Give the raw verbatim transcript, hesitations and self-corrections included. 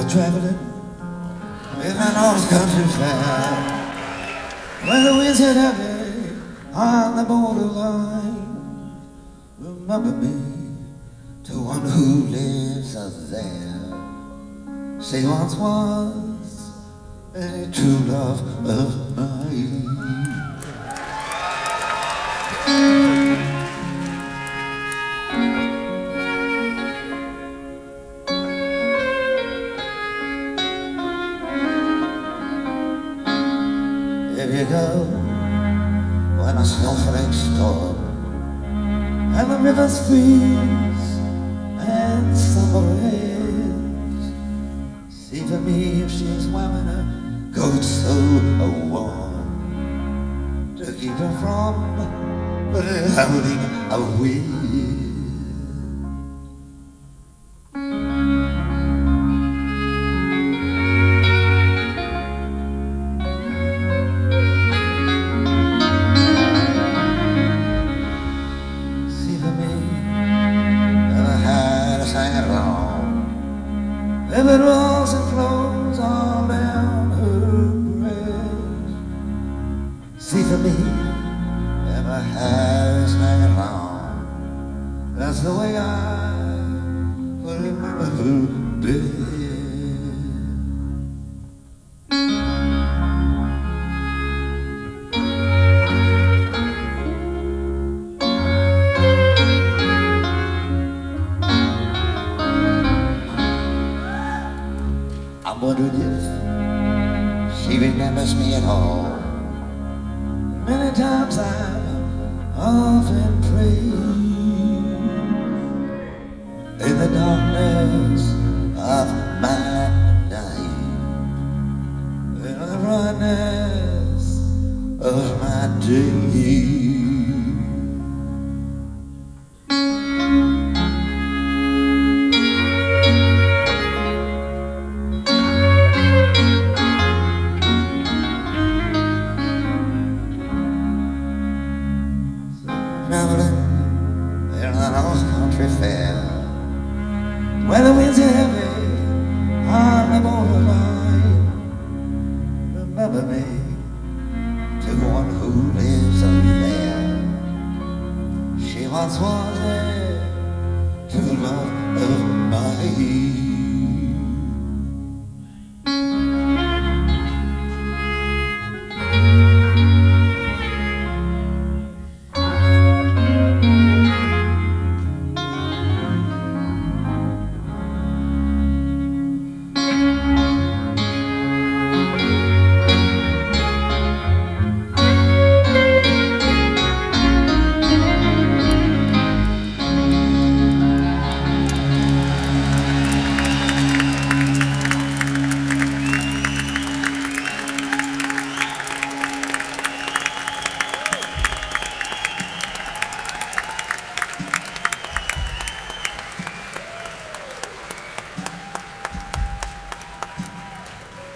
traveling in an old country fair, when the winds hit heavy on the borderline. Remember me to one who lives up there. She once was a true love of mine. Here you go, when a snowflake storm and the rivers freeze and summer ends. See for me if she's wearing a coat so warm to keep her from howling a wind. If it rolls and flows all down her breast. See for me, if her hair is hanging long, that's the way I put it in her bed. I'm wondering if she remembers me at all. Many times I've often prayed in the darkness of my night, in the brightness of my day. Traveling in an old country fair, where the winds are heavy on the borderline. Remember me to one who lives up there. She once was a true love of mine.